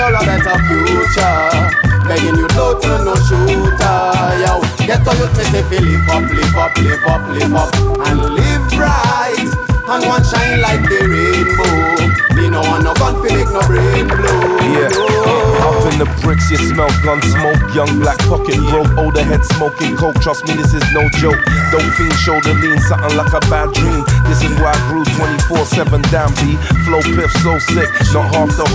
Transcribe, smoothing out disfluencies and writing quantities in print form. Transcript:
secure a better future. Begging you don't turn no shooter, yo. Get on youth, me say fi live up, live up, live up, live up, and live right. And one shine like the rainbow. Me no want no gun fi make no brain blow. Yeah, up in the bricks, you smell gun smoke. Young black pocket broke, older head smoking coke. Trust me, this is no joke. Dope fiend shoulder lean, something like a bad dream. This is why I grew 24/7 down B. Flow piff so sick, not half the